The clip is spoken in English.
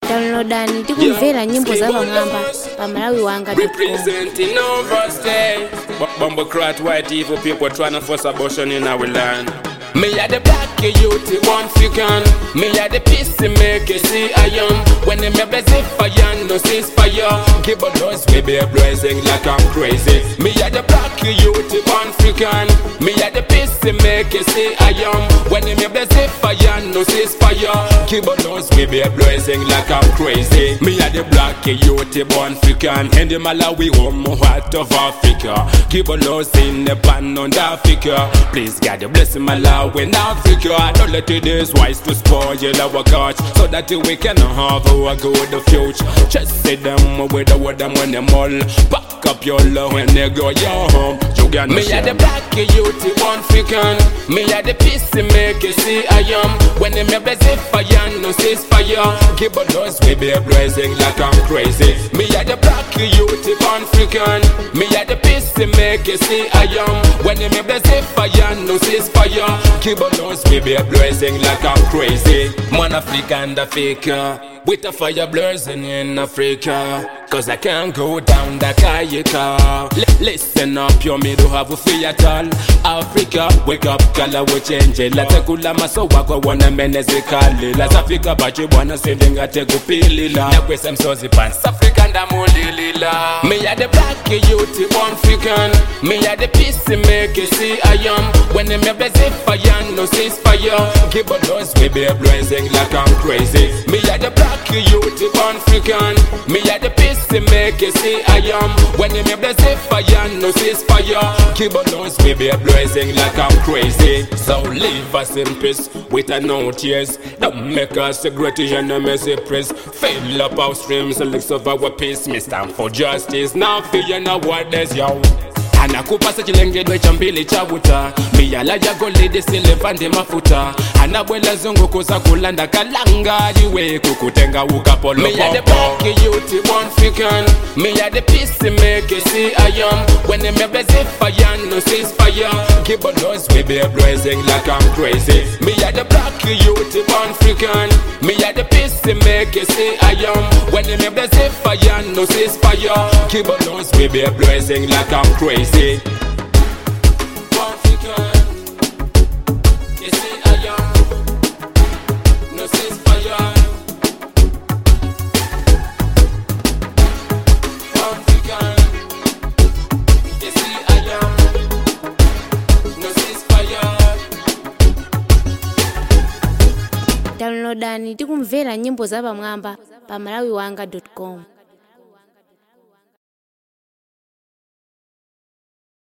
Downloadani tikumvera nyimbo za Bang'amba pa malawiwanga.com. Representing overstay. Bumblecrat white evil people trying to force abortion in our land. Me a the black youth, one fican. Me a the peace make see iron. When them a busy fire, no ceasefire. Give a dose, we be blazing like I'm crazy. Me a the black youth, one fican. Me a the peace make see iron. When them a busy fire, no ceasefire. Give a dose, we be blazing like I'm crazy. Me a the black youth, one fican. And the Malawi home heart of Africa. Give a dose in the pan on Africa. Please God bless Malawi. When Africa, don't let it is wise to spoil our couch, so that we can have a good future. Just say them with the word them when them all back up your love when they go your home. You got me at the black youth, one fican. Me at the peace make you see I am. When them a busy fire, no ceasefire. Keep a dose, we be blazing like I'm crazy. Me at the black youth, one fican. Me at the peace make you see I am. When them a busy fire, no ceasefire. Keep on nose, we be blazing like I'm crazy. Man Africa and Africa, with a fire blazing in Africa. Cause I can't go down the Kayaka. Listen up, you me do have a free at all. Africa, wake up, color will change it. Let's kula maso wako wana menezi kali. Let's Africa, but you wanna say denga tegu pilila. Nekwe sem sozi pants, Africa nda mulilila. Me a the black youth, one African. Me a the peace make you see I am. When them a busy fire, no ceasefire. Give a dose, we be blazing like I'm crazy. Me a the black youth, one African. Me a the peace make you see I am. When them a busy fire, no ceasefire. Keep on nose, we be blazing like I'm crazy. So leave us in peace with a no tears. Don't make us regret your messy press. Fill up our streams and licks of our peace. Me stand for justice, now fear no wonders, yo. Anakupasa chilengedwe cha mbili cha buta. Miyala ya golide silevande mafuta. Anabwela zongo kosa kulanda kalanga. Jiwe kukutenga ukapolo popo. Me a the black youth, one fican. Me a the peace make you see I am. When them a busy fire, no ceasefire. Keep on nose, we be blazing like I'm crazy. Me a the black youth, one fican. Me a the peace make you see I am. When them a busy fire, no ceasefire. Keep on nose, we be blazing like I'm crazy. One fican, you see I am. No ceasefire. One fican, you see I am. No ceasefire. Downloadani tikumvera nyimbo za Bang'amba pa malawiwanga.com.